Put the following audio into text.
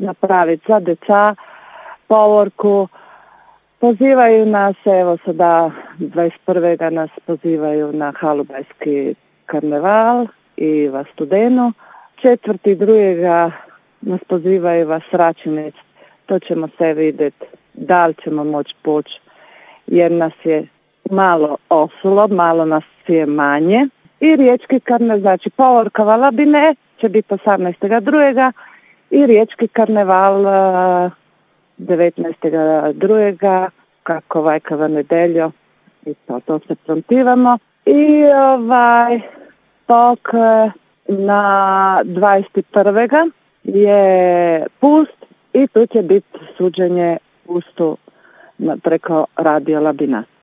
napraviti za deca povorku. Pozivaju nas, evo sada 21. nas pozivaju na Halubajski karneval i va Studenu. 4.2. nas pozivaju va Sračinec. To ćemo se vidjeti da li ćemo moći poći jer nas je malo osulo, malo nas je manje. I riječki karneval, znači povorka Valabine će biti 18.2. i riječki karneval 19.2. kako vajkava nedeljo i to se prontivamo. I tok na 21. je pust i tu će biti suđenje pustu preko Radio Labina.